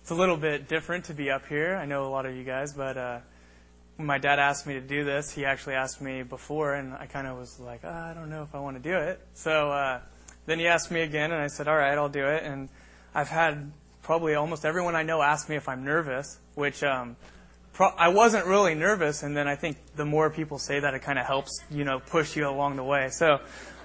It's a little bit different to be up here. I know a lot of you guys, but when my dad asked me to do this, he actually asked me before, and I kind of was like, I don't know if I want to do it. So then he asked me again, and I said, all right, I'll do it. And I've had probably almost everyone I know ask me if I'm nervous, which I wasn't really nervous, and then I think the more people say that, it kind of helps, push you along the way. So,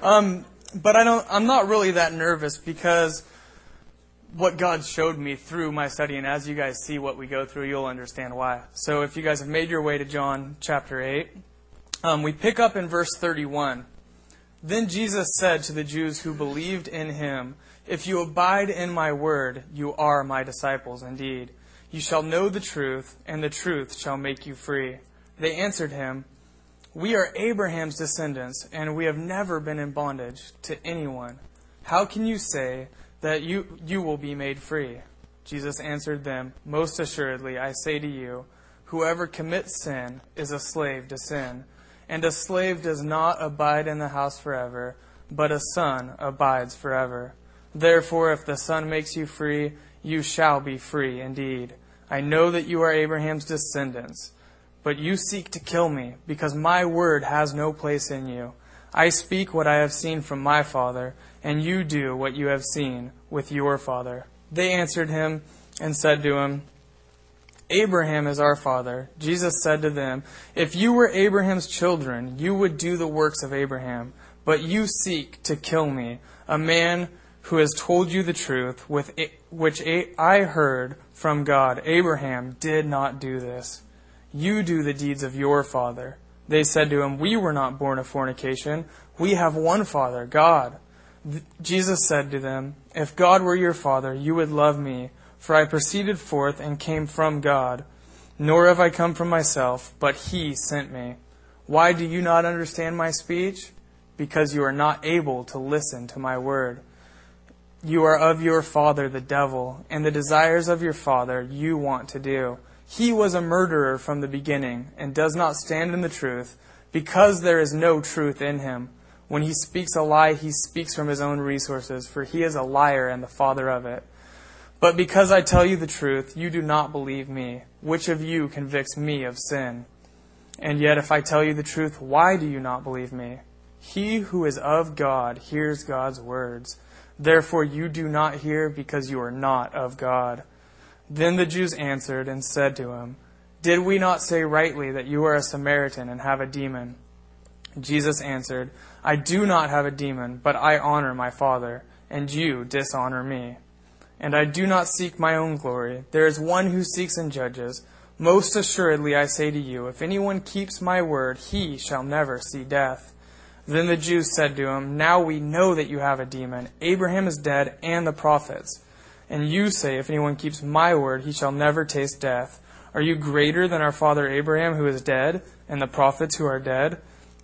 but I'm not really that nervous because what God showed me through my study, and as you guys see what we go through, you'll understand why. So if you guys have made your way to John chapter 8, we pick up in verse 31. Then Jesus said to the Jews who believed in him, "If you abide in my word, you are my disciples indeed. You shall know the truth, and the truth shall make you free." They answered him, "We are Abraham's descendants, and we have never been in bondage to anyone. How can you say that you will be made free?" Jesus answered them, "Most assuredly, I say to you, whoever commits sin is a slave to sin. And a slave does not abide in the house forever, but a son abides forever. Therefore, if the Son makes you free, you shall be free indeed. I know that you are Abraham's descendants, but you seek to kill me, because my word has no place in you. I speak what I have seen from my Father, and you do what you have seen with your father." They answered him and said to him, "Abraham is our father." Jesus said to them, "If you were Abraham's children, you would do the works of Abraham. But you seek to kill me, a man who has told you the truth, which I heard from God. Abraham did not do this. You do the deeds of your father." They said to him, "We were not born of fornication. We have one Father, God." Jesus said to them, "If God were your Father, you would love me, for I proceeded forth and came from God. Nor have I come from myself, but he sent me. Why do you not understand my speech? Because you are not able to listen to my word. You are of your father the devil, and the desires of your father you want to do. He was a murderer from the beginning, and does not stand in the truth, because there is no truth in him. When he speaks a lie, he speaks from his own resources, for he is a liar and the father of it. But because I tell you the truth, you do not believe me. Which of you convicts me of sin? And yet if I tell you the truth, why do you not believe me? He who is of God hears God's words. Therefore you do not hear, because you are not of God." Then the Jews answered and said to him, "Did we not say rightly that you are a Samaritan and have a demon?" Jesus answered, "I do not have a demon, but I honor my Father, and you dishonor me. And I do not seek my own glory. There is one who seeks and judges. Most assuredly I say to you, if anyone keeps my word, he shall never see death." Then the Jews said to him, "Now we know that you have a demon. Abraham is dead, and the prophets. And you say, if anyone keeps my word, he shall never taste death. Are you greater than our father Abraham, who is dead, and the prophets who are dead?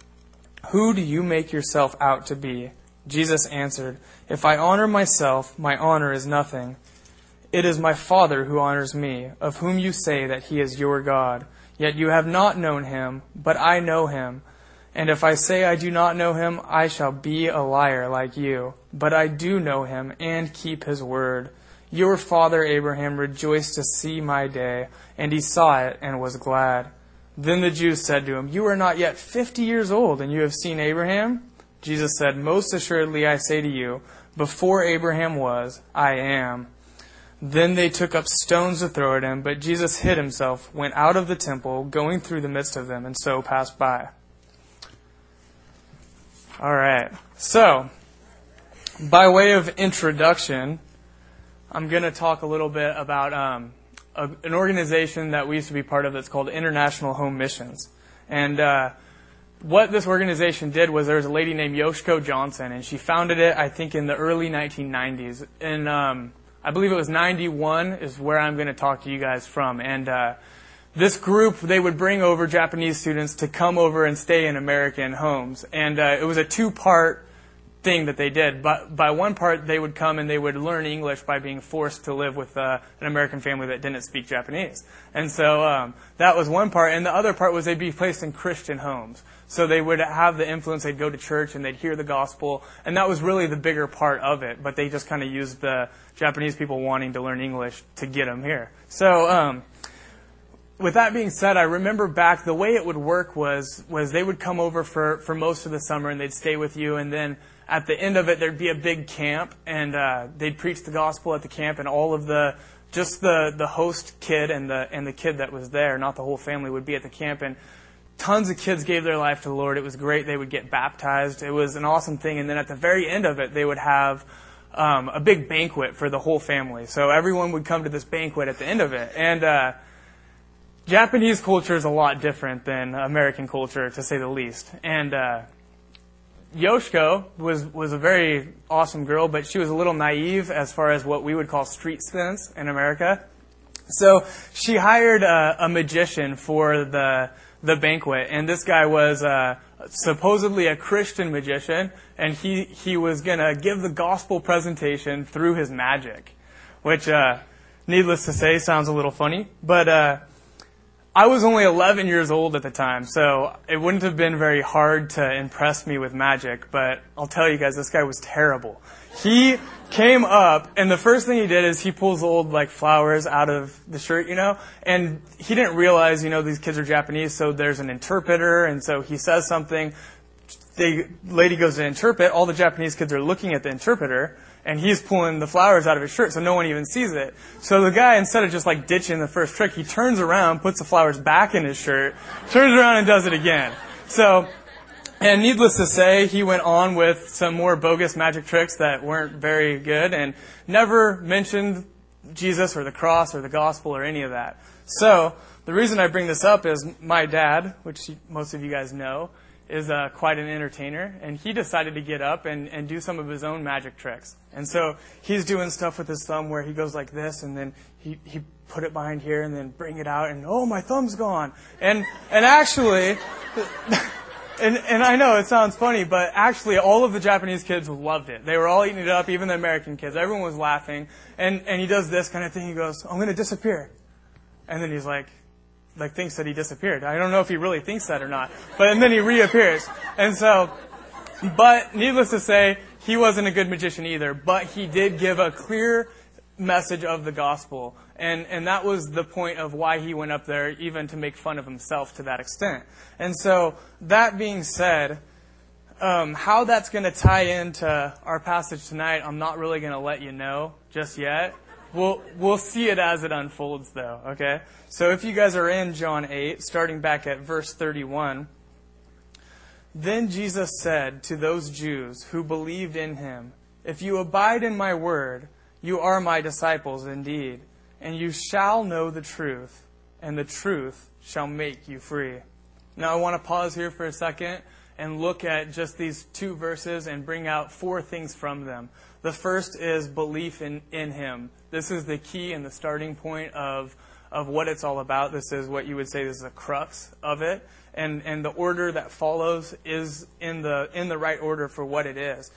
Who do you make yourself out to be?" Jesus answered, "If I honor myself, my honor is nothing. It is my Father who honors me, of whom you say that he is your God. Yet you have not known him, but I know him. And if I say I do not know him, I shall be a liar like you. But I do know him and keep his word. Your father Abraham rejoiced to see my day, and he saw it and was glad." Then the Jews said to him, "You are not yet 50 years old, and you have seen Abraham?" Jesus said, "Most assuredly I say to you, before Abraham was, I am." Then they took up stones to throw at him, but Jesus hid himself, went out of the temple, going through the midst of them, and so passed by. All right. So, by way of introduction, I'm going to talk a little bit about an organization that we used to be part of that's called International Home Missions. And what this organization did was there was a lady named Yoshiko Johnson, and she founded it, I think, in the early 1990s. And I believe it was 91 is where I'm going to talk to you guys from. And this group, they would bring over Japanese students to come over and stay in American homes. And it was a two-part thing that they did. But by one part, they would come and they would learn English by being forced to live with an American family that didn't speak Japanese. And so that was one part. And the other part was they'd be placed in Christian homes. So they would have the influence, they'd go to church and they'd hear the gospel. And that was really the bigger part of it. But they just kind of used the Japanese people wanting to learn English to get them here. So with that being said, I remember back, the way it would work was they would come over for most of the summer and they'd stay with you, and then at the end of it there'd be a big camp, and they'd preach the gospel at the camp, and all of the host kid and the kid that was there, not the whole family, would be at the camp, and tons of kids gave their life to the Lord. It was great. They would get baptized. It was an awesome thing. And then at the very end of it, they would have a big banquet for the whole family. So everyone would come to this banquet at the end of it. And Japanese culture is a lot different than American culture, to say the least. And Yoshiko was a very awesome girl, but she was a little naive as far as what we would call street sense in America. So she hired a magician for the banquet, and this guy was supposedly a Christian magician, and he was going to give the gospel presentation through his magic, which, needless to say, sounds a little funny. But I was only 11 years old at the time, so it wouldn't have been very hard to impress me with magic, but I'll tell you guys, this guy was terrible. He came up, and the first thing he did is he pulls old, flowers out of the shirt, and he didn't realize, these kids are Japanese, so there's an interpreter, and so he says something, the lady goes to interpret, all the Japanese kids are looking at the interpreter, and he's pulling the flowers out of his shirt, so no one even sees it. So the guy, instead of just ditching the first trick, he turns around, puts the flowers back in his shirt, turns around and does it again. And needless to say, he went on with some more bogus magic tricks that weren't very good and never mentioned Jesus or the cross or the gospel or any of that. So the reason I bring this up is my dad, which most of you guys know, is quite an entertainer, and he decided to get up and do some of his own magic tricks. And so he's doing stuff with his thumb where he goes like this, and then he put it behind here, and then bring it out, and oh, my thumb's gone. And actually, and I know it sounds funny, but actually all of the Japanese kids loved it. They were all eating it up, even the American kids. Everyone was laughing. And he does this kind of thing. He goes, I'm going to disappear. And then he's thinks that he disappeared. I don't know if he really thinks that or not. And then he reappears. And so, but needless to say, he wasn't a good magician either. But he did give a clear message of the gospel. And that was the point of why he went up there, even to make fun of himself to that extent. And so, that being said, how that's going to tie into our passage tonight, I'm not really going to let you know just yet. We'll see it as it unfolds, though, okay? So if you guys are in John 8, starting back at verse 31, then Jesus said to those Jews who believed in him, if you abide in my word, you are my disciples indeed, and you shall know the truth, and the truth shall make you free. Now I want to pause here for a second and look at just these two verses and bring out 4 things from them. The first is belief in him. This is the key and the starting point of what it's all about. This is what you would say is the crux of it. And the order that follows is in the right order for what it is.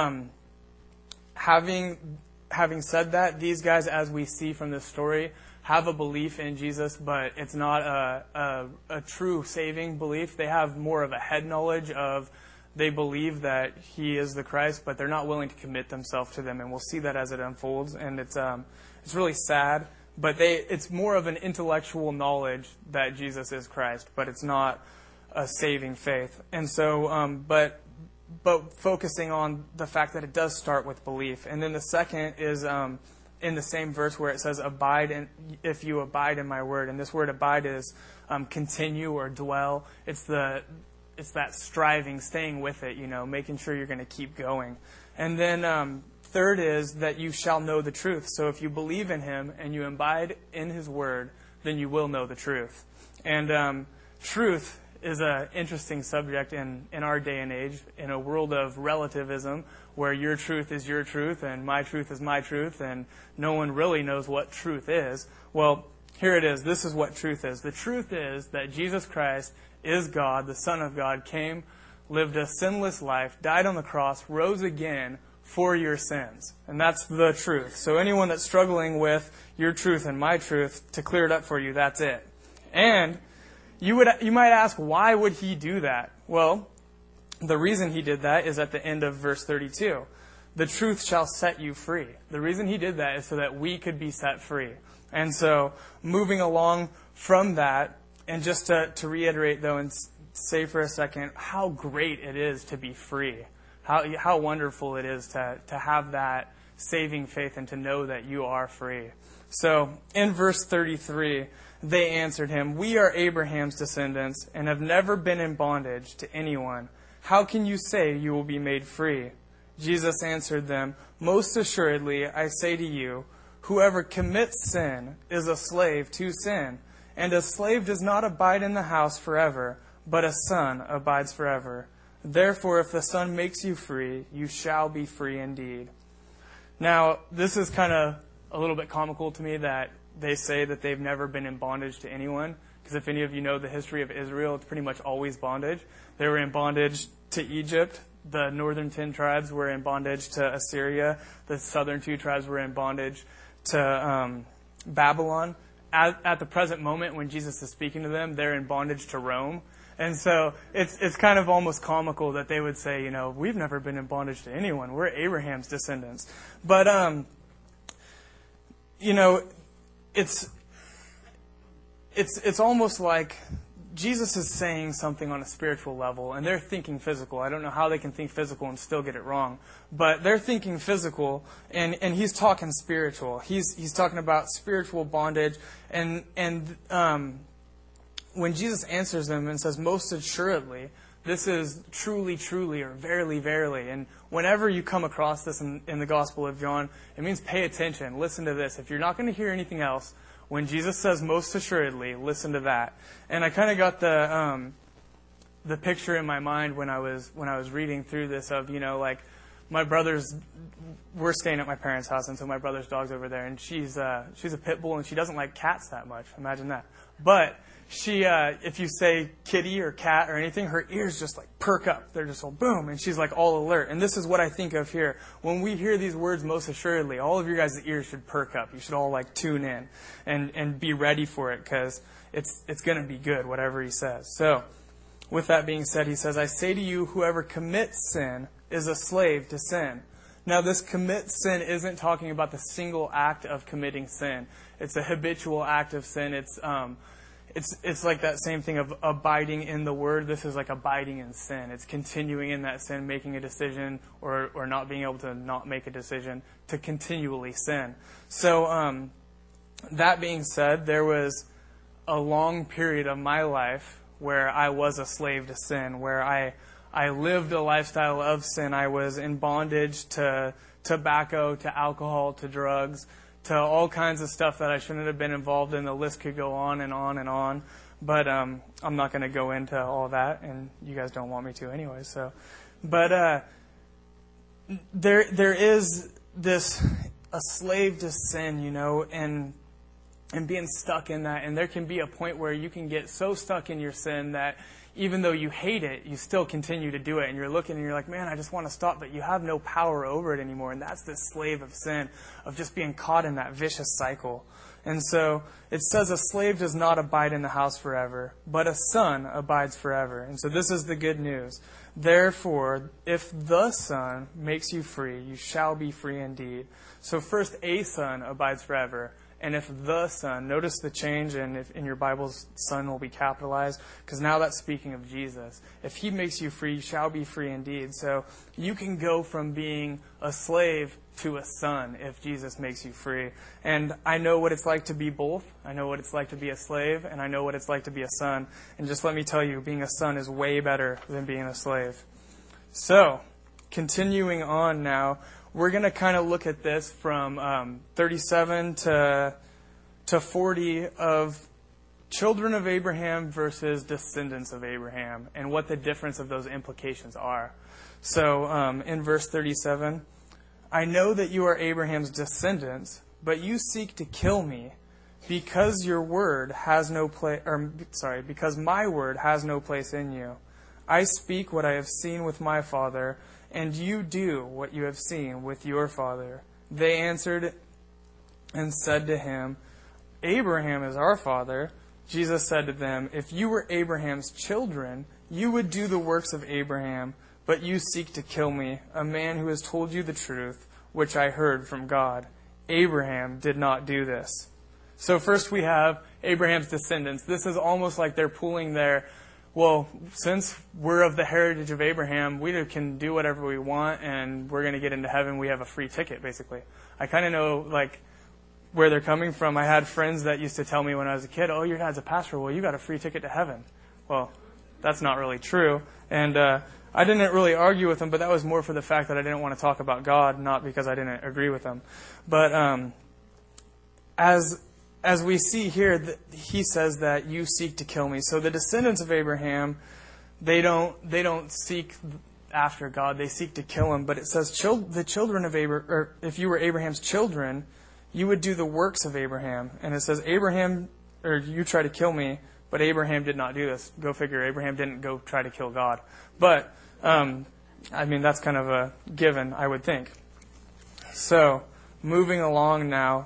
Having said that, these guys, as we see from this story, have a belief in Jesus, but it's not a true saving belief. They have more of a head knowledge of, they believe that he is the Christ, but they're not willing to commit themselves to them, and we'll see that as it unfolds. And it's really sad, but it's more of an intellectual knowledge that Jesus is Christ, but it's not a saving faith. And so, but focusing on the fact that it does start with belief. And then the second is in the same verse where it says, if you abide in my word. And this word abide is continue or dwell. It's that striving, staying with it, making sure you're going to keep going. And then third is that you shall know the truth. So if you believe in him and you abide in his word, then you will know the truth. And truth is an interesting subject in our day and age, in a world of relativism, where your truth is your truth and my truth is my truth, and no one really knows what truth is. Well, here it is. This is what truth is. The truth is that Jesus Christ is God, the Son of God, came, lived a sinless life, died on the cross, rose again for your sins. And that's the truth. So anyone that's struggling with your truth and my truth, to clear it up for you, that's it. And you might ask, why would he do that? Well, the reason he did that is at the end of verse 32. The truth shall set you free. The reason he did that is so that we could be set free. And so, moving along from that, and just to reiterate, though, and say for a second how great it is to be free. How wonderful it is to have that saving faith and to know that you are free. So, in verse 33, they answered him, "We are Abraham's descendants and have never been in bondage to anyone. How can you say you will be made free?" Jesus answered them, "Most assuredly, I say to you, whoever commits sin is a slave to sin. And a slave does not abide in the house forever, but a son abides forever. Therefore, if the Son makes you free, you shall be free indeed." Now, this is kind of a little bit comical to me that they say that they've never been in bondage to anyone. Because if any of you know the history of Israel, it's pretty much always bondage. They were in bondage to Egypt. The northern 10 tribes were in bondage to Assyria. The southern 2 tribes were in bondage to Babylon. At the present moment, when Jesus is speaking to them, they're in bondage to Rome. And so it's kind of almost comical that they would say, we've never been in bondage to anyone. We're Abraham's descendants. But, it's almost like Jesus is saying something on a spiritual level, and they're thinking physical. I don't know how they can think physical and still get it wrong. But they're thinking physical, and he's talking spiritual. He's talking about spiritual bondage. And when Jesus answers them and says, "Most assuredly," this is truly, truly, or verily, verily. And whenever you come across this in the Gospel of John, it means pay attention. Listen to this. If you're not going to hear anything else, when Jesus says "most assuredly," listen to that. And I kind of got the picture in my mind when I was reading through this of, my brother's, we're staying at my parents' house, and so my brother's dog's over there, and she's a pit bull, and she doesn't like cats that much. Imagine that. But she, if you say kitty or cat or anything, her ears just perk up. They're just all boom, and she's all alert. And this is what I think of here. When we hear these words, "most assuredly," all of your guys' ears should perk up. You should all tune in and be ready for it, because it's going to be good, whatever he says. So, with that being said, he says, "I say to you, whoever commits sin is a slave to sin." Now, this commit sin isn't talking about the single act of committing sin. It's a habitual act of sin. It's like that same thing of abiding in the Word. This is like abiding in sin. It's continuing in that sin, making a decision, or not being able to not make a decision, to continually sin. So, that being said, there was a long period of my life where I was a slave to sin, where I lived a lifestyle of sin. I was in bondage to tobacco, to alcohol, to drugs, to all kinds of stuff that I shouldn't have been involved in. The list could go on and on and on. But I'm not going to go into all that, and you guys don't want me to anyway. So, but there is this, a slave to sin, and being stuck in that. And there can be a point where you can get so stuck in your sin that even though you hate it, you still continue to do it. And you're looking and you're like, man, I just want to stop. But you have no power over it anymore. And that's this slave of sin, of just being caught in that vicious cycle. And so it says a slave does not abide in the house forever, but a son abides forever. And so this is the good news. Therefore, if the Son makes you free, you shall be free indeed. So first, a son abides forever. And if the Son, notice the change, and if in your Bibles, Son will be capitalized, because now that's speaking of Jesus. If He makes you free, you shall be free indeed. So you can go from being a slave to a son if Jesus makes you free. And I know what it's like to be both. I know what it's like to be a slave, and I know what it's like to be a son. And just let me tell you, being a son is way better than being a slave. So, continuing on now, we're going to kind of look at this from 37 to 40 of children of Abraham versus descendants of Abraham, and what the difference of those implications are. So in verse 37, I know that you are Abraham's descendants, but you seek to kill me because your word has no place, because my word has no place in you. I speak what I have seen with my father, and you do what you have seen with your father. They answered and said to him, Abraham is our father. Jesus said to them, if you were Abraham's children, you would do the works of Abraham, but you seek to kill me, a man who has told you the truth, which I heard from God. Abraham did not do this. So first we have Abraham's descendants. This is almost like they're pulling their, well, since we're of the heritage of Abraham, we can do whatever we want, and we're going to get into heaven. We have a free ticket, basically. I kind of know, where they're coming from. I had friends that used to tell me when I was a kid, oh, your dad's a pastor. Well, you got a free ticket to heaven. Well, that's not really true. And I didn't really argue with them, but that was more for the fact that I didn't want to talk about God, not because I didn't agree with them. But as we see here, he says that you seek to kill me. So the descendants of Abraham, they don't seek after God. They seek to kill him. But it says the children of Abraham, or if you were Abraham's children, you would do the works of Abraham. And it says Abraham, or you try to kill me, but Abraham did not do this. Go figure, Abraham didn't go try to kill God. But, that's kind of a given, I would think. So, moving along now,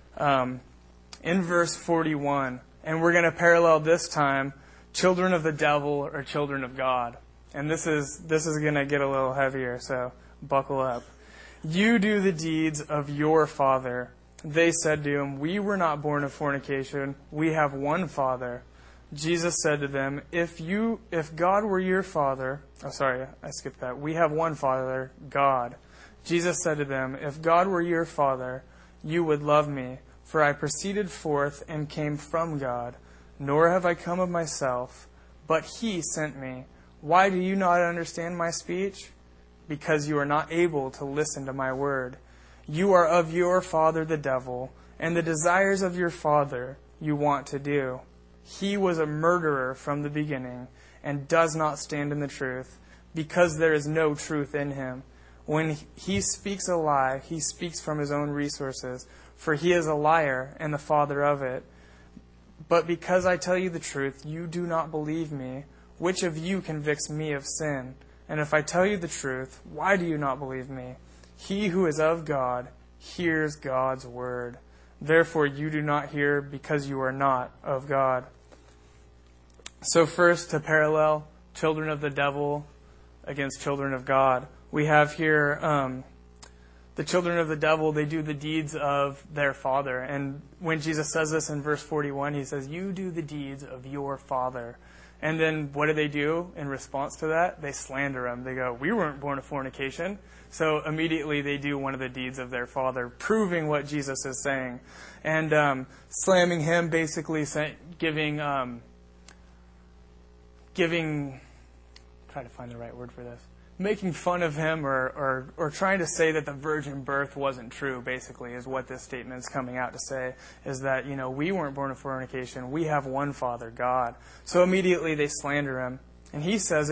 in verse 41, and we're going to parallel this time, children of the devil or children of God. And this is going to get a little heavier, so buckle up. You do the deeds of your father. They said to him, we were not born of fornication. We have one Father. Jesus said to them, if God were your Father, we have one Father, God. Jesus said to them, if God were your Father, you would love me, for I proceeded forth and came from God, nor have I come of myself, but he sent me. Why do you not understand my speech? Because you are not able to listen to my word. You are of your father the devil, and the desires of your father you want to do. He was a murderer from the beginning, and does not stand in the truth, because there is no truth in him. When he speaks a lie, he speaks from his own resources, for he is a liar and the father of it. But because I tell you the truth, you do not believe me. Which of you convicts me of sin? And if I tell you the truth, why do you not believe me? He who is of God hears God's word. Therefore you do not hear, because you are not of God. So first, to parallel children of the devil against children of God, we have here the children of the devil, they do the deeds of their father. And when Jesus says this in verse 41, he says, you do the deeds of your father. And then what do in response to that? They slander him. They go, we weren't born of fornication. So immediately they do one of the deeds of their father, proving what Jesus is saying. And slamming him, basically giving, try to find the right word for this, making fun of him or trying to say that the virgin birth wasn't true, basically, is what this statement is coming out to say, is that, we weren't born of fornication. We have one Father, God. So immediately they slander him. And he says,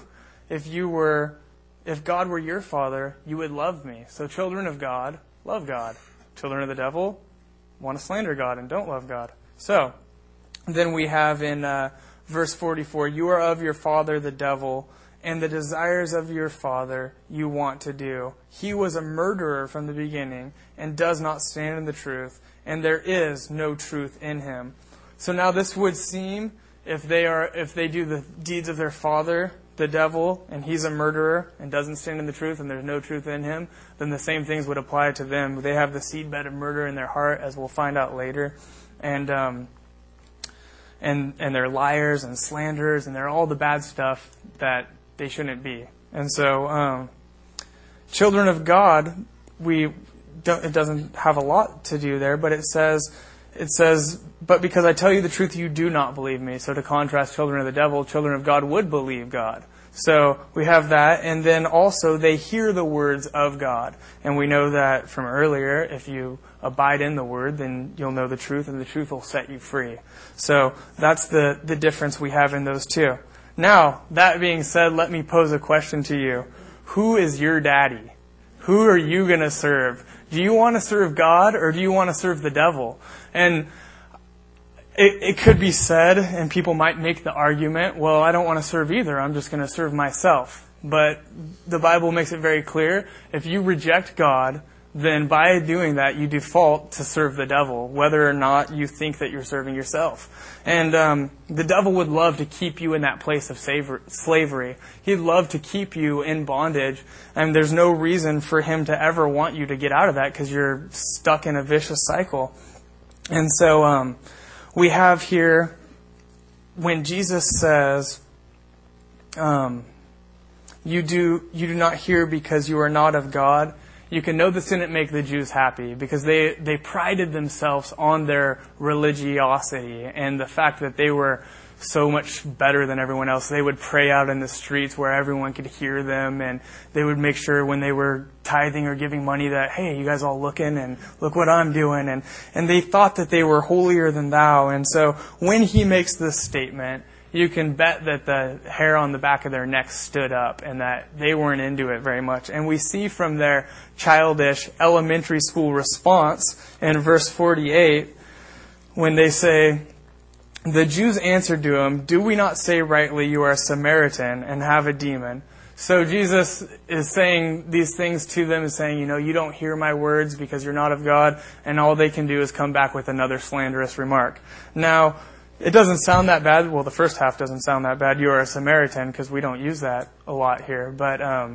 if God were your father, you would love me. So children of God, love God. Children of the devil want to slander God and don't love God. So then we have in verse 44, you are of your father the devil, and the desires of your father you want to do. He was a murderer from the beginning and does not stand in the truth, and there is no truth in him. So now this would seem, if they do the deeds of their father, the devil, and he's a murderer and doesn't stand in the truth and there's no truth in him, then the same things would apply to them. They have the seedbed of murder in their heart, as we'll find out later. And they're liars and slanderers, and they're all the bad stuff that they shouldn't be. And so, children of God, it doesn't have a lot to do there, but it says, but because I tell you the truth, you do not believe me. So to contrast children of the devil, children of God would believe God. So we have that, and then also they hear the words of God. And we know that from earlier, if you abide in the word, then you'll know the truth, and the truth will set you free. So that's the difference we have in those two. Now, that being said, let me pose a question to you. Who is your daddy? Who are you going to serve? Do you want to serve God, or do you want to serve the devil? And it could be said, and people might make the argument, well, I don't want to serve either. I'm just going to serve myself. But the Bible makes it very clear, if you reject God, then by doing that, you default to serve the devil, whether or not you think that you're serving yourself. And the devil would love to keep you in that place of slavery. He'd love to keep you in bondage, and there's no reason for him to ever want you to get out of that because you're stuck in a vicious cycle. And so we have here, when Jesus says, you do not hear because you are not of God, you can know this didn't make the Jews happy because they prided themselves on their religiosity and the fact that they were so much better than everyone else. They would pray out in the streets where everyone could hear them, and they would make sure when they were tithing or giving money that, hey, you guys all looking and look what I'm doing. And they thought that they were holier than thou. And so when he makes this statement, you can bet that the hair on the back of their neck stood up and that they weren't into it very much. And we see from their childish elementary school response in verse 48, when they say, the Jews answered to him, do we not say rightly you are a Samaritan and have a demon? So Jesus is saying these things to them and saying, you don't hear my words because you're not of God, and all they can do is come back with another slanderous remark. Now, it doesn't sound that bad. Well, the first half doesn't sound that bad. You are a Samaritan, because we don't use that a lot here. But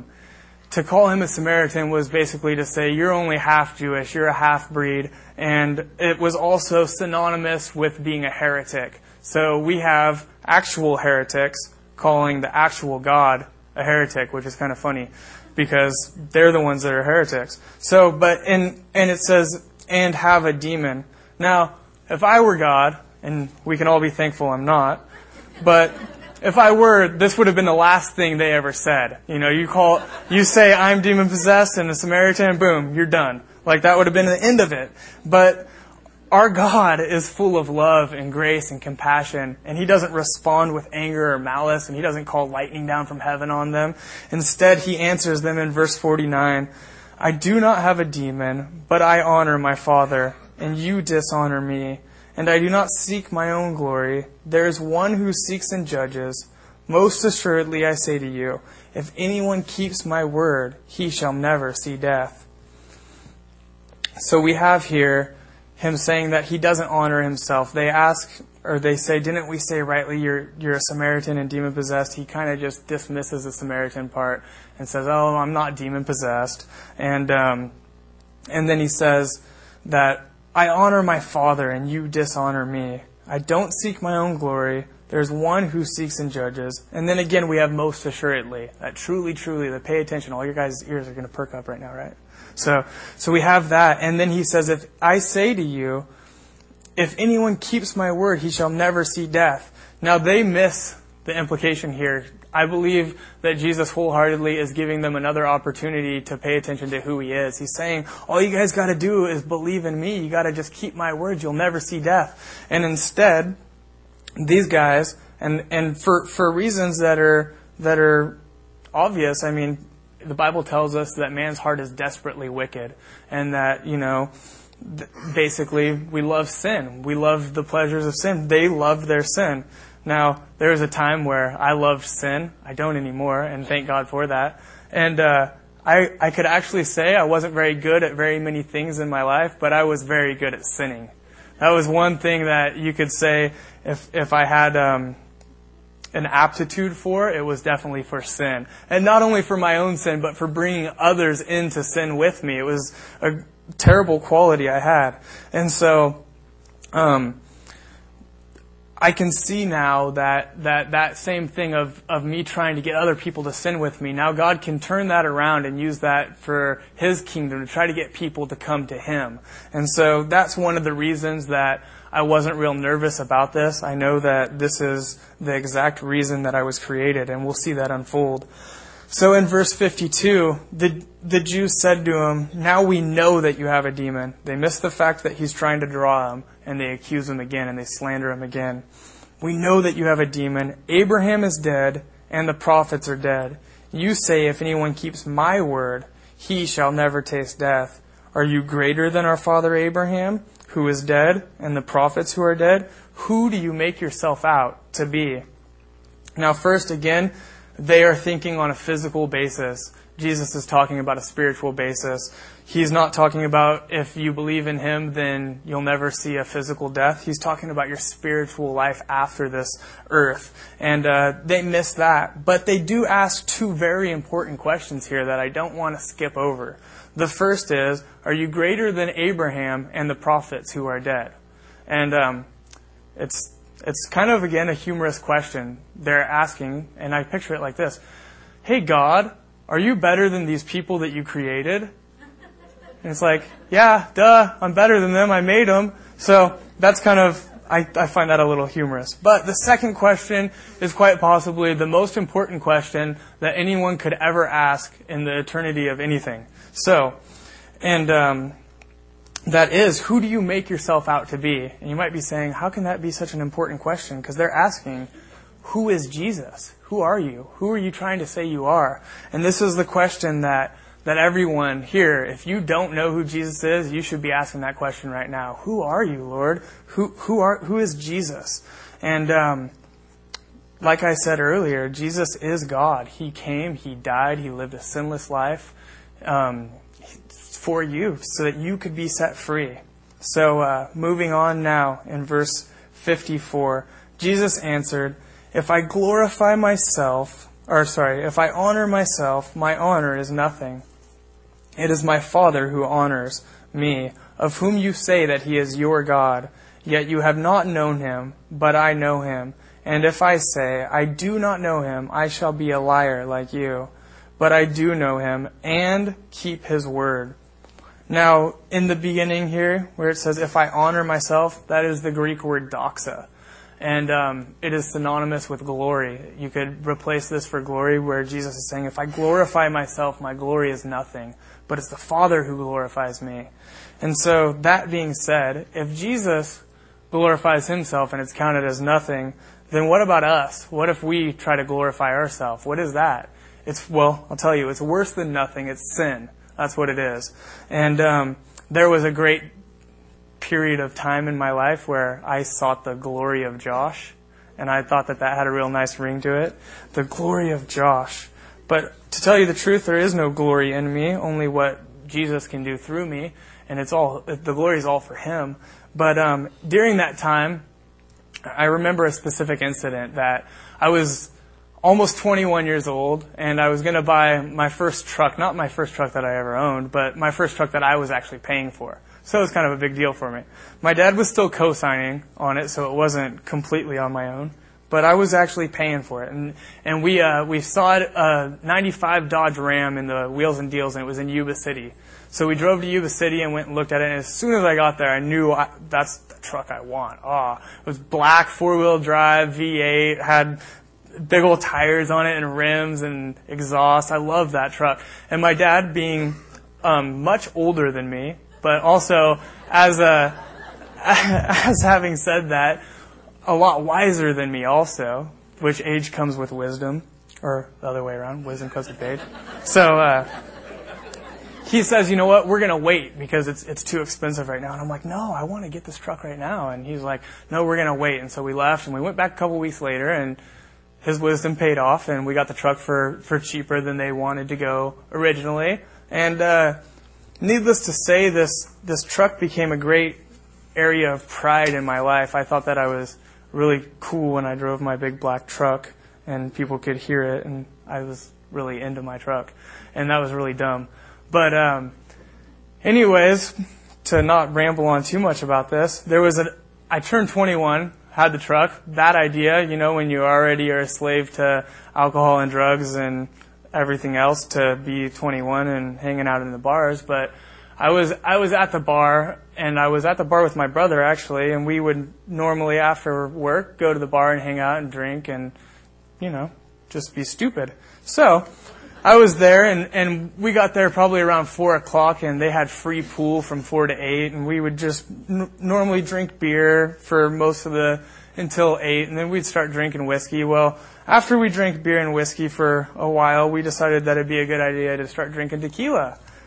to call him a Samaritan was basically to say, you're only half Jewish, you're a half-breed, and it was also synonymous with being a heretic. So we have actual heretics calling the actual God a heretic, which is kind of funny, because they're the ones that are heretics. So, and it says, and have a demon. Now, if I were God, and we can all be thankful I'm not, but if I were, this would have been the last thing they ever said. You say I'm demon possessed and a Samaritan, and boom, you're done. Like, that would have been the end of it. But our God is full of love and grace and compassion, and He doesn't respond with anger or malice, and He doesn't call lightning down from heaven on them. Instead, He answers them in verse 49, I do not have a demon, but I honor my Father, and you dishonor me. And I do not seek my own glory. There is one who seeks and judges. Most assuredly I say to you, if anyone keeps my word, he shall never see death. So we have here him saying that he doesn't honor himself. They ask, or they say, didn't we say rightly you're a Samaritan and demon-possessed? He kind of just dismisses the Samaritan part and says, oh, I'm not demon-possessed. And then he says that, I honor my Father, and you dishonor me. I don't seek my own glory. There's one who seeks and judges. And then again, we have most assuredly. That truly, that pay attention. All your guys' ears are going to perk up right now, right? So we have that. And then he says, if I say to you, if anyone keeps my word, he shall never see death. Now, they miss the implication here. I believe that Jesus wholeheartedly is giving them another opportunity to pay attention to who He is. He's saying, all you guys got to do is believe in me. You got to just keep my words. You'll never see death. And instead, these guys, and for reasons that are obvious, I mean, the Bible tells us that man's heart is desperately wicked, and that, basically we love sin. We love the pleasures of sin. They love their sin. Now, there was a time where I loved sin. I don't anymore, and thank God for that. And I could actually say I wasn't very good at very many things in my life, but I was very good at sinning. That was one thing that you could say if I had an aptitude for, it was definitely for sin. And not only for my own sin, but for bringing others into sin with me. It was a terrible quality I had. And so I can see now that same thing of me trying to get other people to sin with me. Now God can turn that around and use that for His kingdom to try to get people to come to Him. And so that's one of the reasons that I wasn't real nervous about this. I know that this is the exact reason that I was created, and we'll see that unfold. So in verse 52, the Jews said to him, now we know that you have a demon. They miss the fact that he's trying to draw him, and they accuse him again, and they slander him again. We know that you have a demon. Abraham is dead, and the prophets are dead. You say, if anyone keeps my word, he shall never taste death. Are you greater than our father Abraham, who is dead and the prophets who are dead, who do you make yourself out to be? Now, first, again, they are thinking on a physical basis. Jesus is talking about a spiritual basis. He's not talking about if you believe in Him, then you'll never see a physical death. He's talking about your spiritual life after this earth. And they miss that. But they do ask two very important questions here that I don't want to skip over. The first is, are you greater than Abraham and the prophets who are dead? And it's kind of, again, a humorous question they're asking, and I picture it like this. Hey, God, are you better than these people that you created? And it's like, yeah, duh, I'm better than them. I made them. So that's kind of, I find that a little humorous. But the second question is quite possibly the most important question that anyone could ever ask in the eternity of anything. So, and that is, who do you make yourself out to be? And you might be saying, how can that be such an important question? Because they're asking, who is Jesus? Who are you? Who are you trying to say you are? And this is the question that everyone here, if you don't know who Jesus is, you should be asking that question right now. Who are you, Lord? Who is Jesus? And like I said earlier, Jesus is God. He came, He died, He lived a sinless life for you so that you could be set free. So moving on now in verse 54, Jesus answered, if I honor myself, my honor is nothing. It is my Father who honors me, of whom you say that He is your God. Yet you have not known Him, but I know Him. And if I say, I do not know Him, I shall be a liar like you. But I do know Him and keep His word. Now, in the beginning here, where it says, if I honor myself, that is the Greek word doxa. And it is synonymous with glory. You could replace this for glory, where Jesus is saying, if I glorify myself, my glory is nothing. But it's the Father who glorifies me. And so, that being said, if Jesus glorifies Himself and it's counted as nothing, then what about us? What if we try to glorify ourselves? What is that? Well, I'll tell you, it's worse than nothing. It's sin. That's what it is. And there was a great period of time in my life where I sought the glory of Josh, and I thought that had a real nice ring to it. The glory of Josh. But to tell you the truth, there is no glory in me, only what Jesus can do through me, and the glory is all for Him. But during that time, I remember a specific incident that I was almost 21 years old, and I was going to buy my first truck, not my first truck that I ever owned, but my first truck that I was actually paying for. So it was kind of a big deal for me. My dad was still co-signing on it, so it wasn't completely on my own. But I was actually paying for it. And we saw a 95 Dodge Ram in the Wheels and Deals, and it was in Yuba City. So we drove to Yuba City and went and looked at it, and as soon as I got there, I knew that's the truck I want. It was black, four-wheel drive, V8, had big old tires on it and rims and exhaust. I loved that truck. And my dad, being much older than me, but also as having said that, a lot wiser than me also, which age comes with wisdom, or the other way around, wisdom comes with age. So he says, you know what, we're going to wait because it's too expensive right now. And I'm like, no, I want to get this truck right now. And he's like, no, we're going to wait. And so we left, and we went back a couple weeks later, and his wisdom paid off, and we got the truck for cheaper than they wanted to go originally. And needless to say, this truck became a great area of pride in my life. I thought that I was really cool when I drove my big black truck, and people could hear it, and I was really into my truck. And that was really dumb. But anyways, to not ramble on too much about this, I turned 21, had the truck. That idea, when you already are a slave to alcohol and drugs and everything else, to be 21 and hanging out in the bars. But I was at the bar, and I was at the bar with my brother, actually, and we would normally, after work, go to the bar and hang out and drink and, just be stupid. So I was there, and we got there probably around 4 o'clock, and they had free pool from 4 to 8, and we would just normally drink beer for until 8, and then we'd start drinking whiskey. Well, after we drank beer and whiskey for a while, we decided that it'd be a good idea to start drinking tequila.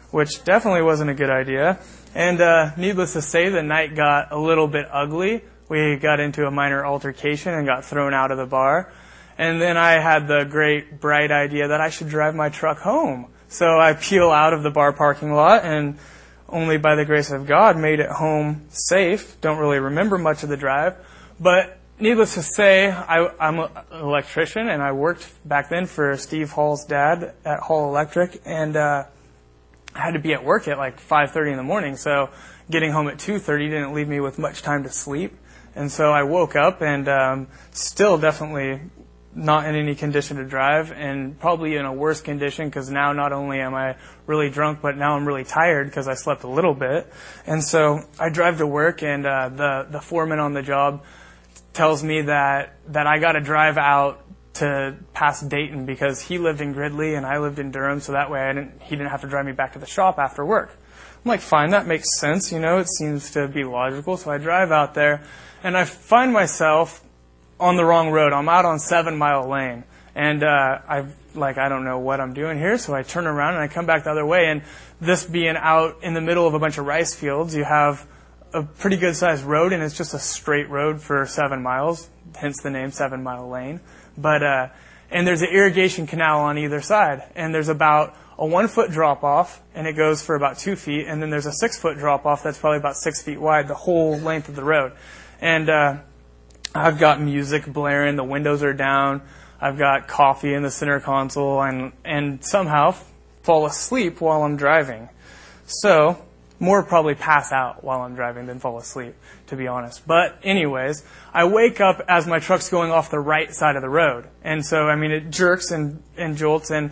which definitely wasn't a good idea. And needless to say, the night got a little bit ugly. We got into a minor altercation and got thrown out of the bar. And then I had the great, bright idea that I should drive my truck home. So I peel out of the bar parking lot and only by the grace of God made it home safe. Don't really remember much of the drive. But needless to say, I'm an electrician, and I worked back then for Steve Hall's dad at Hall Electric, and I had to be at work at like 5:30 in the morning. So getting home at 2:30 didn't leave me with much time to sleep. And so I woke up and still definitely not in any condition to drive, and probably in a worse condition because now not only am I really drunk, but now I'm really tired because I slept a little bit. And so I drive to work, and the foreman on the job tells me that I got to drive out to past Dayton because he lived in Gridley and I lived in Durham, so that way he didn't have to drive me back to the shop after work. I'm like, fine, that makes sense, it seems to be logical. So I drive out there, and I find myself on the wrong road. I'm out on 7 Mile Lane, and I don't know what I'm doing here, so I turn around and I come back the other way, and this being out in the middle of a bunch of rice fields, you have a pretty good sized road, and it's just a straight road for 7 miles, hence the name 7 Mile Lane. But and there's an irrigation canal on either side, and there's about a 1 foot drop off, and it goes for about 2 feet, and then there's a 6 foot drop off that's probably about 6 feet wide, the whole length of the road. And I've got music blaring, the windows are down, I've got coffee in the center console, and somehow fall asleep while I'm driving. So, more probably pass out while I'm driving than fall asleep, to be honest. But anyways, I wake up as my truck's going off the right side of the road. And so, it jerks and jolts, and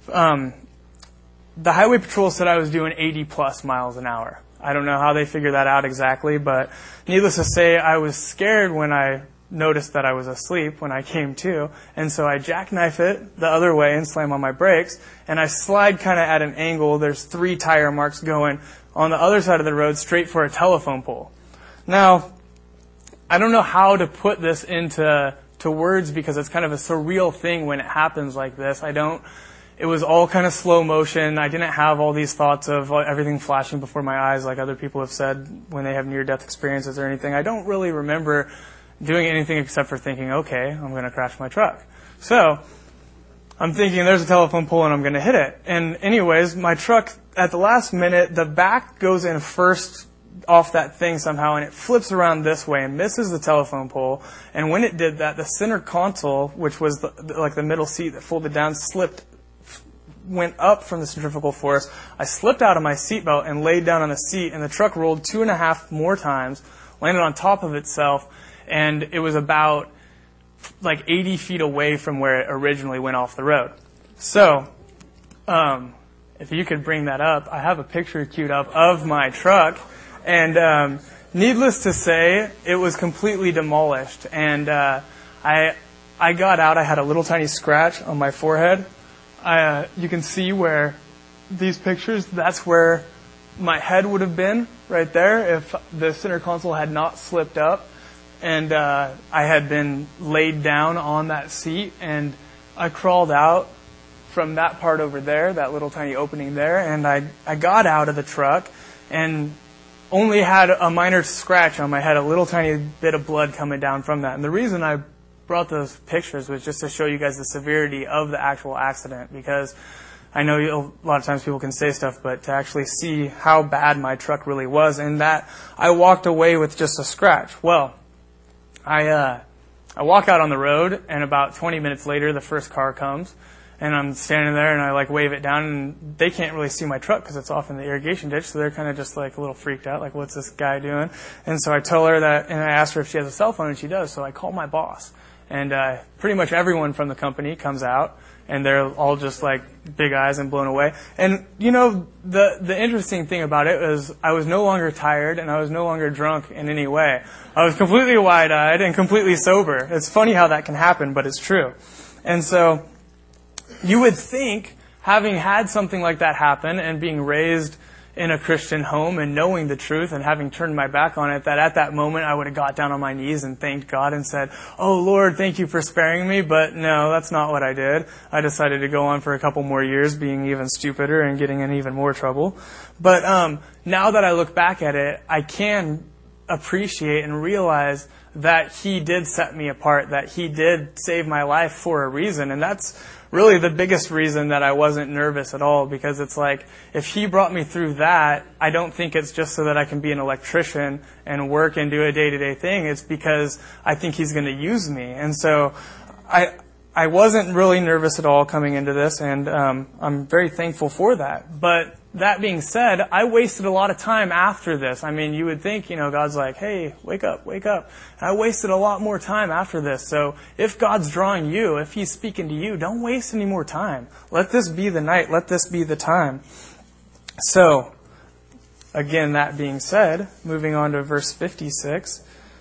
the highway patrol said I was doing 80 plus miles an hour. I don't know how they figured that out exactly, but needless to say, I was scared when I noticed that I was asleep when I came to, and so I jackknife it the other way and slam on my brakes, and I slide kind of at an angle. There's 3 tire marks going on the other side of the road straight for a telephone pole. Now, I don't know how to put this into words because it's kind of a surreal thing when it happens like this. It was all kind of slow motion. I didn't have all these thoughts of everything flashing before my eyes like other people have said when they have near-death experiences or anything. I don't really remember doing anything except for thinking, okay, I'm going to crash my truck. So I'm thinking there's a telephone pole and I'm going to hit it. And anyways, my truck, at the last minute, the back goes in first off that thing somehow, and it flips around this way and misses the telephone pole. And when it did that, the center console, which was the middle seat that folded down, went up from the centrifugal force. I slipped out of my seatbelt and laid down on the seat, and the truck rolled 2.5 more times, landed on top of itself, and it was about 80 feet away from where it originally went off the road. So, if you could bring that up, I have a picture queued up of my truck, and needless to say, it was completely demolished, and I got out. I had a little tiny scratch on my forehead. You can see where these pictures, that's where my head would have been right there if the center console had not slipped up, and I had been laid down on that seat, and I crawled out from that part over there, that little tiny opening there, and I got out of the truck and only had a minor scratch on my head, a little tiny bit of blood coming down from that. And the reason I brought those pictures was just to show you guys the severity of the actual accident, because I know a lot of times people can say stuff, but to actually see how bad my truck really was, and that I walked away with just a scratch. Well, I walk out on the road, and about 20 minutes later, the first car comes, and I'm standing there, and I wave it down, and they can't really see my truck because it's off in the irrigation ditch, so they're kind of just a little freaked out, what's this guy doing? And so I tell her that, and I ask her if she has a cell phone, and she does, so I call my boss. And pretty much everyone from the company comes out, and they're all just big eyes and blown away. And the interesting thing about it is I was no longer tired, and I was no longer drunk in any way. I was completely wide-eyed and completely sober. It's funny how that can happen, but it's true. And so you would think, having had something like that happen and being raised in a Christian home and knowing the truth and having turned my back on it, that at that moment I would have got down on my knees and thanked God and said, "Oh Lord, thank you for sparing me." But no, that's not what I did. I decided to go on for a couple more years being even stupider and getting in even more trouble. But now that I look back at it, I can appreciate and realize that He did set me apart, that He did save my life for a reason. And that's really the biggest reason that I wasn't nervous at all, because it's like, if He brought me through that, I don't think it's just so that I can be an electrician and work and do a day-to-day thing. It's because I think He's going to use me. And so I wasn't really nervous at all coming into this, and I'm very thankful for that. But that being said, I wasted a lot of time after this. I mean, you would think, God's like, "Hey, wake up, wake up." And I wasted a lot more time after this. So if God's drawing you, if He's speaking to you, don't waste any more time. Let this be the night. Let this be the time. So, again, that being said, moving on to verse 56.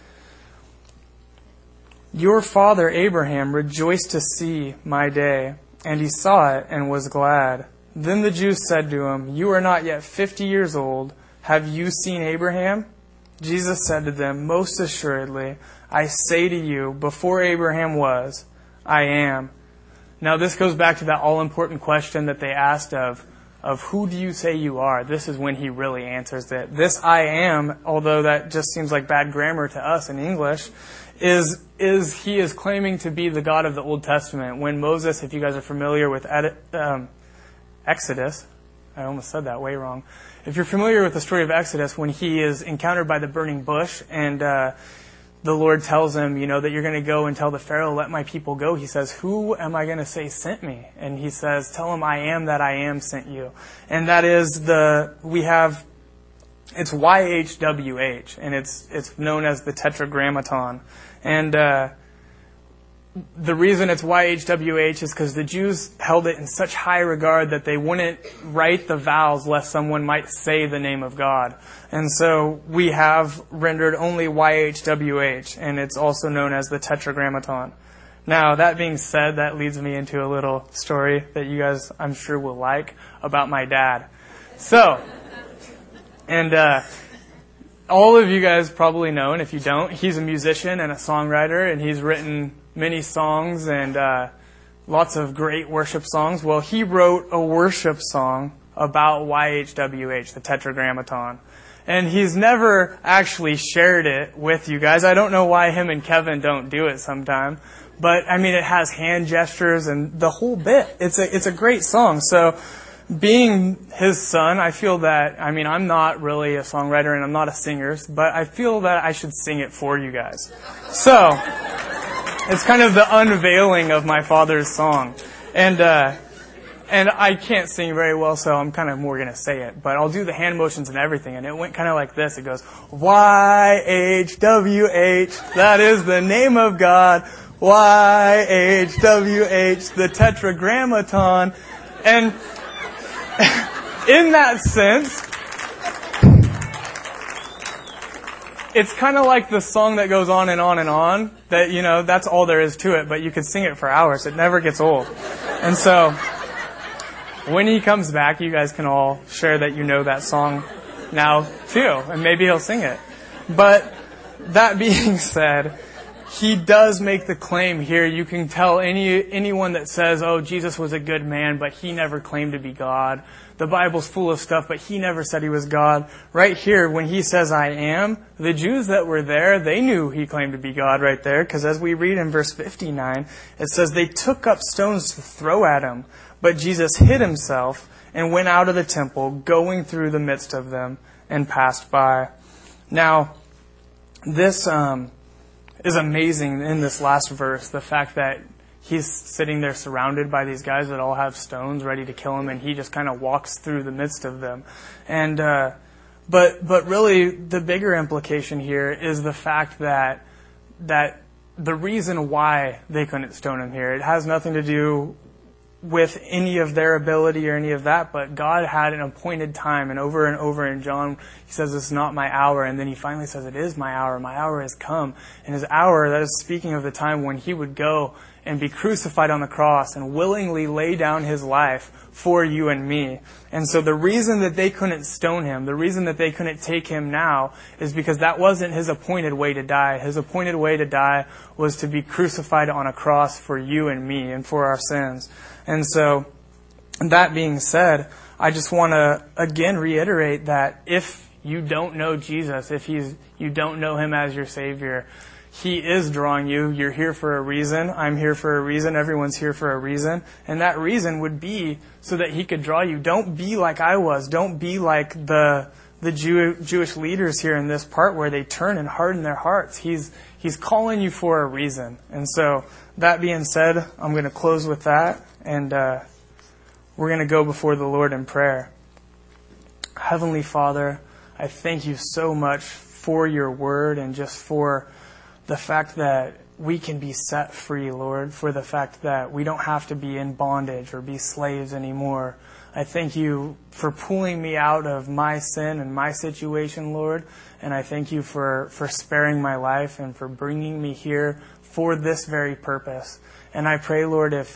"Your father Abraham rejoiced to see my day, and he saw it and was glad. Then the Jews said to him, 'You are not yet 50 years old. Have you seen Abraham?' Jesus said to them, 'Most assuredly, I say to you, before Abraham was, I am.'" Now this goes back to that all-important question that they asked of who do you say you are? This is when He really answers it. This "I am," although that just seems like bad grammar to us in English, is He is claiming to be the God of the Old Testament. When Moses, if you guys are familiar with Exodus, I almost said that way wrong. If you're familiar with the story of Exodus, when he is encountered by the burning bush and the Lord tells him, that you're going to go and tell the Pharaoh, "Let my people go," he says, "Who am I going to say sent me?" And he says, "Tell him I am that I am sent you." And that is it's YHWH, and it's known as the Tetragrammaton. And the reason it's YHWH is because the Jews held it in such high regard that they wouldn't write the vowels lest someone might say the name of God. And so we have rendered only YHWH, and it's also known as the Tetragrammaton. Now, that being said, that leads me into a little story that you guys, I'm sure, will like about my dad. So, and all of you guys probably know, and if you don't, he's a musician and a songwriter, and he's written many songs and lots of great worship songs. Well, he wrote a worship song about YHWH, the Tetragrammaton. And he's never actually shared it with you guys. I don't know why him and Kevin don't do it sometime. But, I mean, it has hand gestures and the whole bit. It's a great song. So, being his son, I feel that, I'm not really a songwriter and I'm not a singer, but I feel that I should sing it for you guys. So, it's kind of the unveiling of my father's song. And I can't sing very well, so I'm kind of more going to say it. But I'll do the hand motions and everything. And it went kind of like this. It goes, YHWH, that is the name of God. YHWH, the Tetragrammaton. And in that sense, it's kind of like the song that goes on and on and on. That, that's all there is to it. But you could sing it for hours. It never gets old. And so, when he comes back, you guys can all share that you know that song now, too. And maybe he'll sing it. But that being said, he does make the claim here. You can tell anyone that says, "Oh, Jesus was a good man, but he never claimed to be God. The Bible's full of stuff, but he never said he was God." Right here, when he says, "I am," the Jews that were there, they knew he claimed to be God right there. Because as we read in verse 59, it says, "They took up stones to throw at him, but Jesus hid himself and went out of the temple, going through the midst of them, and passed by." Now, this is amazing in this last verse, the fact that he's sitting there surrounded by these guys that all have stones ready to kill him, and he just kind of walks through the midst of them. And but really, the bigger implication here is the fact that the reason why they couldn't stone him here, it has nothing to do with any of their ability or any of that, but God had an appointed time, and over in John, he says, "This is not my hour," and then he finally says, "It is my hour has come." And his hour, that is speaking of the time when he would go and be crucified on the cross and willingly lay down his life for you and me. And so the reason that they couldn't stone him, the reason that they couldn't take him now, is because that wasn't his appointed way to die. His appointed way to die was to be crucified on a cross for you and me and for our sins. And so, that being said, I just want to again reiterate that if you don't know Jesus, if you don't know him as your Savior, he is drawing you. You're here for a reason. I'm here for a reason. Everyone's here for a reason. And that reason would be so that he could draw you. Don't be like I was. Don't be like the Jewish leaders here in this part where they turn and harden their hearts. He's calling you for a reason. And so, that being said, I'm going to close with that. And we're going to go before the Lord in prayer. Heavenly Father, I thank you so much for your word and just for the fact that we can be set free, Lord, for the fact that we don't have to be in bondage or be slaves anymore. I thank you for pulling me out of my sin and my situation, Lord, and I thank you for sparing my life and for bringing me here for this very purpose. And I pray, Lord, if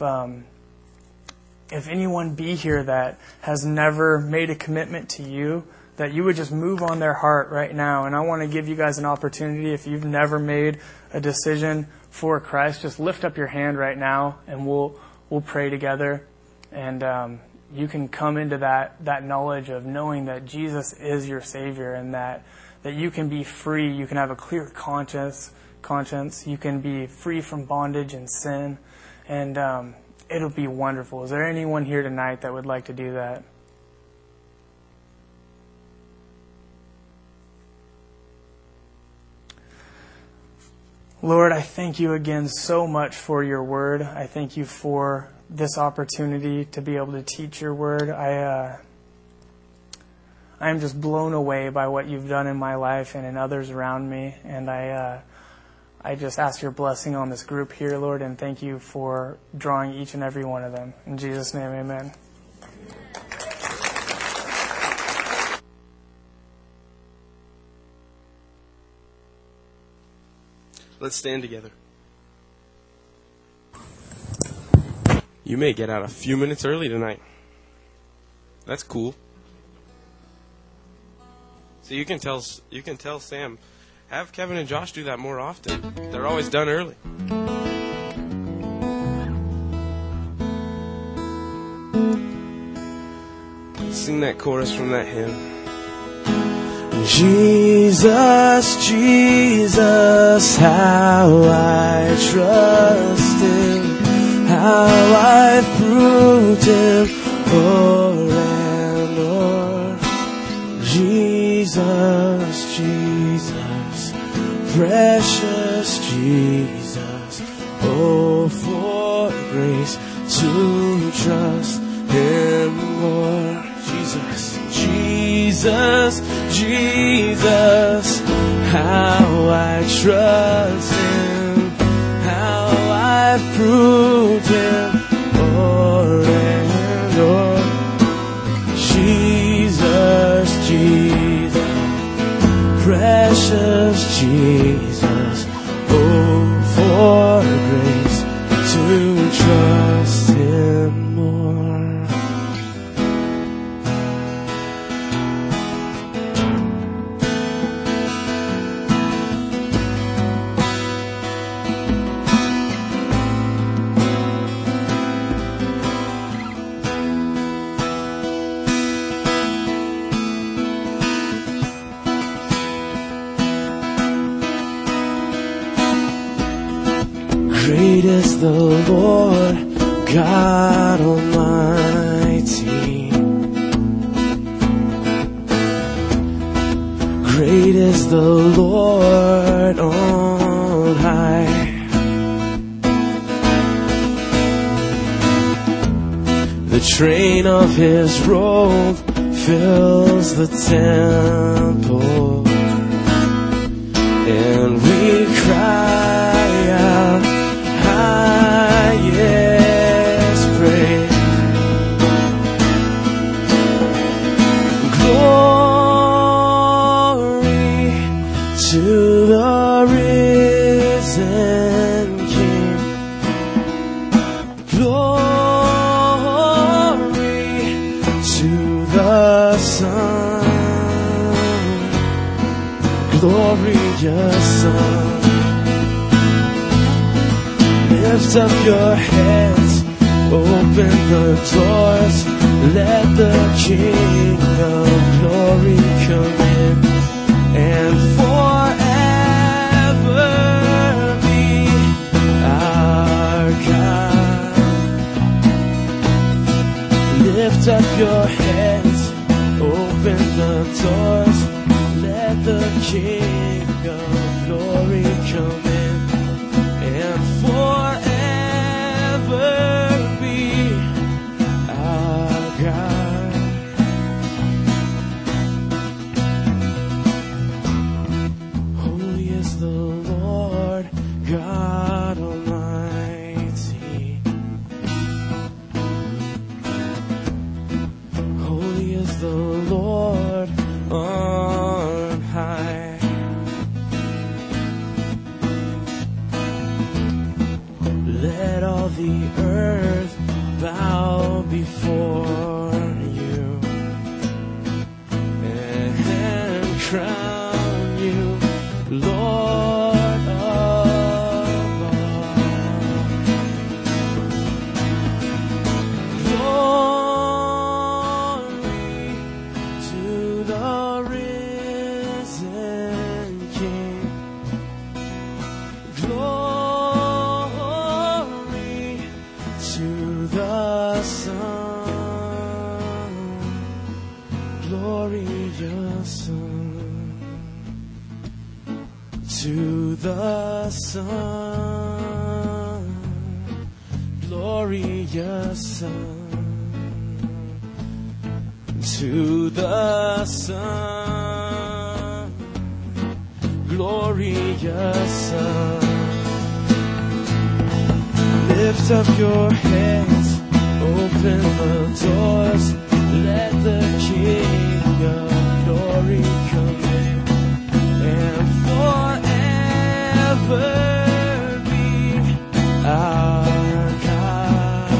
anyone be here that has never made a commitment to you, that you would just move on their heart right now. And I want to give you guys an opportunity. If you've never made a decision for Christ, just lift up your hand right now and we'll pray together. And you can come into that knowledge of knowing that Jesus is your Savior and that you can be free. You can have a clear conscience. You can be free from bondage and sin. And it'll be wonderful. Is there anyone here tonight that would like to do that? Lord, I thank you again so much for your word. I thank you for this opportunity to be able to teach your word. I am just blown away by what you've done in my life and in others around me. And I just ask your blessing on this group here, Lord, and thank you for drawing each and every one of them. In Jesus' name, amen. Let's stand together. You may get out a few minutes early tonight. That's cool. So you can tell Sam, have Kevin and Josh do that more often. They're always done early. Sing that chorus from that hymn. Jesus, Jesus, how I trust him, how I proved him o'er and o'er. Jesus, Jesus, precious Jesus, oh, for grace to trust him more. Jesus, Jesus, Jesus, how I trust him, how I've proved him o'er and o'er. Jesus, Jesus, precious Jesus, oh, for grace to trust him more. Great is the Lord God Almighty. Great is the Lord on high. The train of his robe fills the temple, and we cry out, highest praise. Glory to the risen King. Lift up your heads, open the doors, let the King of glory come in and forever be our God. Lift up your heads, open the doors, let the King of glory come in and forever be our God. Holy is the Lord God Almighty. Holy is the Lord on high. Let all the earth bow before you and crown you Lord of all. Glory to the risen King. Glory to the Son, glorious Son, to the Son, glorious Son, to the Son, glorious Son. Lift up your heads, open the doors, let the King of glory come in and forever be our God.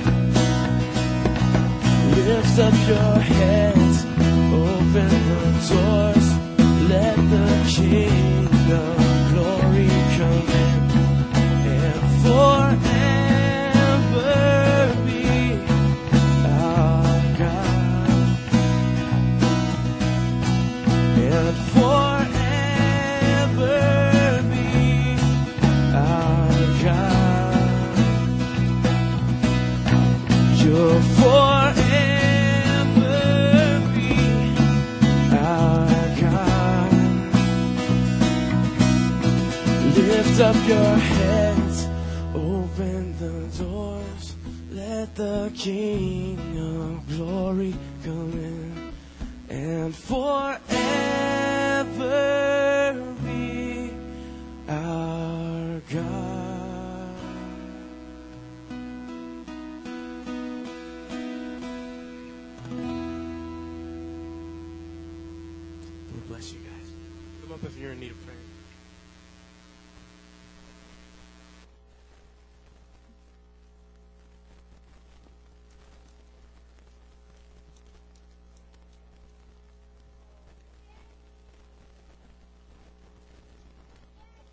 Lift up your heads, open the doors, let the King of glory come in and forever be our God. And forever be our God. You'll forever be our God. Lift up your heads, open the doors, let the King of glory come in and forever be our God. Lord bless you guys. Come up if you're in need of prayer.